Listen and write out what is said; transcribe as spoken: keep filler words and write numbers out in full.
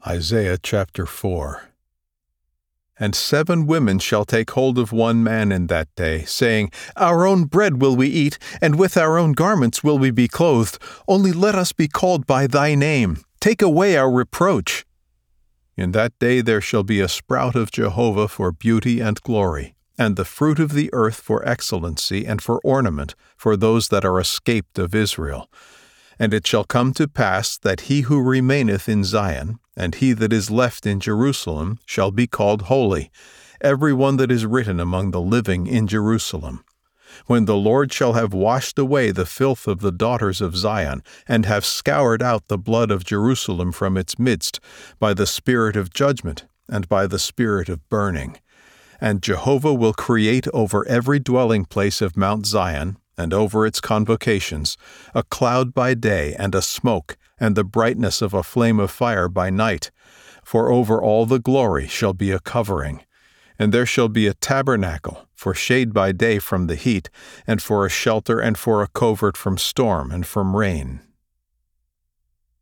Isaiah chapter four. And seven women shall take hold of one man in that day, saying, Our own bread will we eat, and with our own garments will we be clothed. Only let us be called by thy name. Take away our reproach. In that day there shall be a sprout of Jehovah for beauty and glory, and the fruit of the earth for excellency and for ornament, for those that are escaped of Israel. And it shall come to pass that he who remaineth in Zion, and he that is left in Jerusalem, shall be called holy, every one that is written among the living in Jerusalem. When the Lord shall have washed away the filth of the daughters of Zion, and have scoured out the blood of Jerusalem from its midst, by the spirit of judgment, and by the spirit of burning. And Jehovah will create over every dwelling place of Mount Zion, and over its convocations, a cloud by day and a smoke, and the brightness of a flame of fire by night. For over all the glory shall be a covering. And there shall be a tabernacle, for shade by day from the heat, and for a shelter and for a covert from storm and from rain.